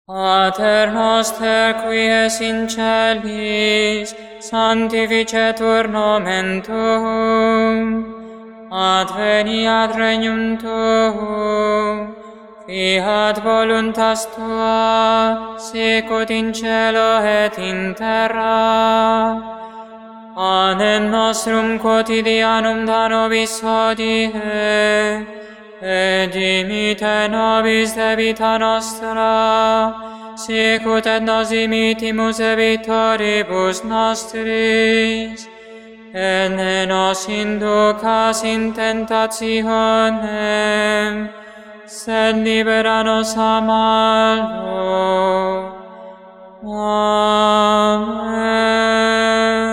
Pater noster qui es in celis, sanctificetur nomen tuum, adveniat regnum tuum, fiat voluntas tua, sicut in cielo et in terra. Panem nostrum quotidianum da nobis hodie, et dimite nobis debita nostra, sicut et nos dimittimus debitoribus nostris, et ne nos inducas in tentationem, sed libera nos a malo. Amen.